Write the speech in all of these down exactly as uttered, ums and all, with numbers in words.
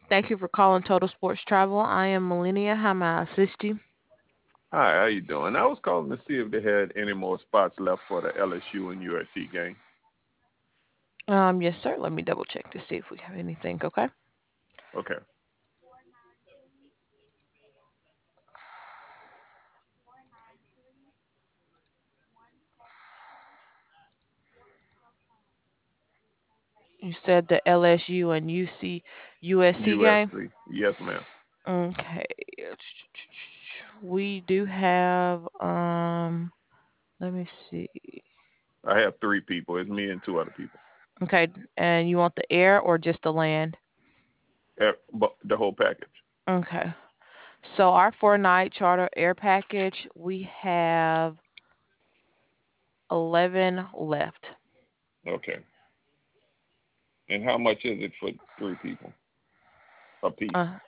Thank you for calling Total Sports Travel. I am Millennia. How may I assist you? Hi, how you doing? I was calling to see if they had any more spots left for the L S U and U S C game. Um, yes, sir. Let me double check to see if we have anything. Okay. Okay. You said the L S U and U C U S C game. U S C. Yes, ma'am. Okay. We do have. Um, let me see. I have three people. It's me and two other people. Okay, and you want the air or just the land? Eh, but the whole package. Okay. So our four night charter air package, we have eleven left. Okay. And how much is it for three people a piece? Uh,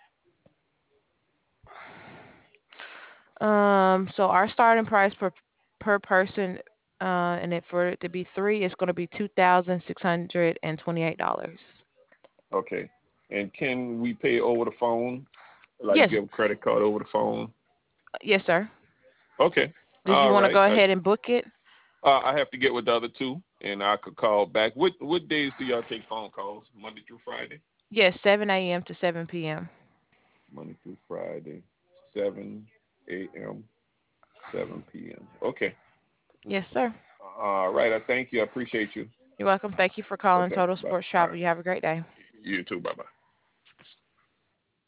um, so our starting price per per person, uh, and it for it to be three, it's going to be two thousand six hundred and twenty eight dollars. Okay. And can we pay over the phone? Like Yes, give a credit card over the phone? yes, sir. Okay. Did you All want to right. go I, ahead and book it? uh, I have to get with the other two, and I could call back. What what days do y'all take phone calls? Monday through Friday? Yes, seven a m to seven p m. Monday through Friday, seven a m, seven p m. Okay. Yes, sir. All right. I thank you. I appreciate you. You're welcome. Thank you for calling Okay. Total Bye. Sports All Travel. right. You have a great day. You too. Bye bye.